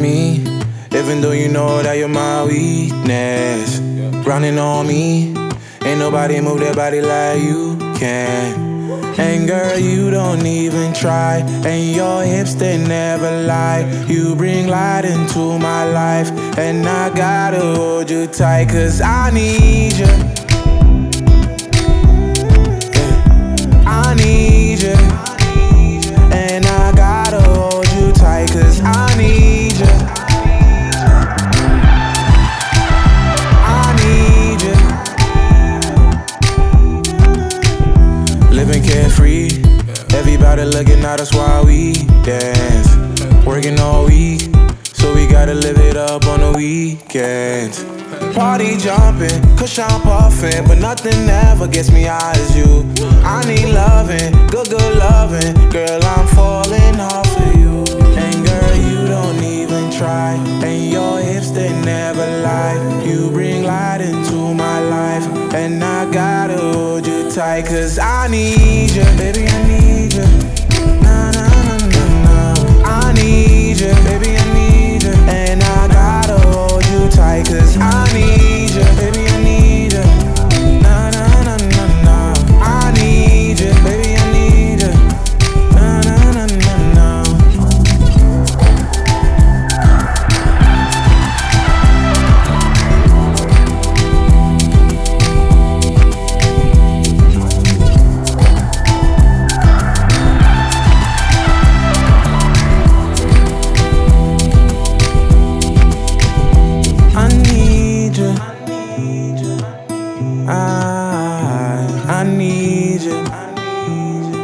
me, even though you know that you're my weakness. Running on me, ain't nobody move their body like you can. And girl, you don't even try, and your hips, they never lie. You bring light into my life, and I gotta hold you tight, cause I need you. Yeah, I need you. And I gotta hold you tight, cause I need you. I need you. Living carefree, everybody looking at us while we dance. Working all week, so we gotta live it up on the weekends. Party jumping, cushion puffing, but nothing ever gets me high as you. I need loving, good loving, girl, I'm falling off of you. And girl, you don't even try, and your hips, they never lie. You bring light into my life, and I gotta hold you tight, cause I need you, baby, I need you. Nah, nah, nah, nah, nah. I need you, baby, I need you. And I gotta hold you tight, cause I need you, baby, I need you. Nah, nah, nah, nah, nah. I need you, baby, I need you. Nah, nah, nah, nah, nah. I need you. I need you.